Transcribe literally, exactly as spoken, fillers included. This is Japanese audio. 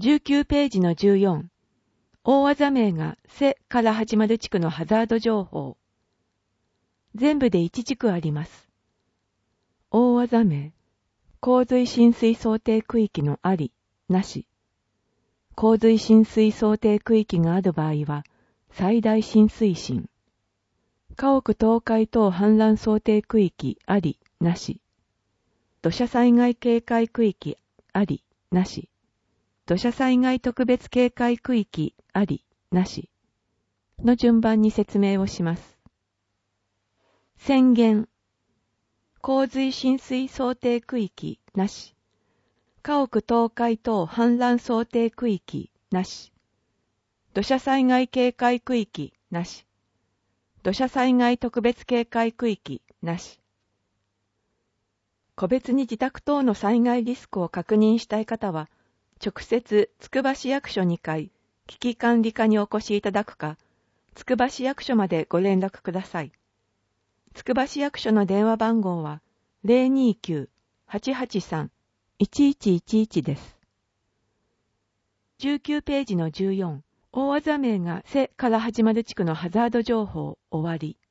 じゅうきゅうページのじゅうよん、大技名がせから始まる地区のハザード情報。全部でいち地区あります。大技名、洪水浸水想定区域のあり、なし。洪水浸水想定区域がある場合は、最大浸水深。家屋倒壊等氾濫想定区域あり、なし。土砂災害警戒区域あり、なし。土砂災害特別警戒区域あり、なし。の順番に説明をします。宣言。洪水浸水想定区域なし。家屋倒壊等氾濫想定区域なし。土砂災害警戒区域なし。土砂災害特別警戒区域なし。個別に自宅等の災害リスクを確認したい方は、直接つくば市役所にかい危機管理課にお越しいただくか、つくば市役所までご連絡ください。つくば市役所の電話番号は ゼロにきゅう はちはちさん いちいちいちいち です。じゅうきゅうページのじゅうよん、大技名がせから始まる地区のハザード情報終わり。